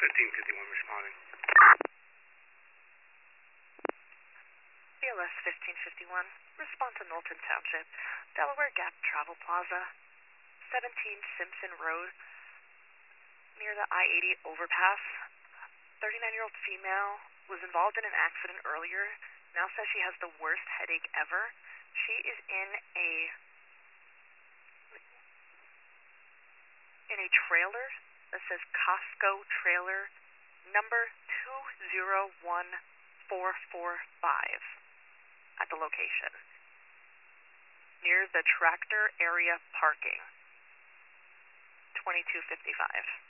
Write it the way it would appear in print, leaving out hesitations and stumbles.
1551 responding. BLS 1551, respond to Knowlton Township, Delaware Gap Travel Plaza, 17 Simpson Road, near the I-80 overpass. 39-year-old female was involved in an accident earlier, now says she has the worst headache ever. She is in a trailer that says Costco trailer number 201445 at the location, near the tractor area parking, 2255.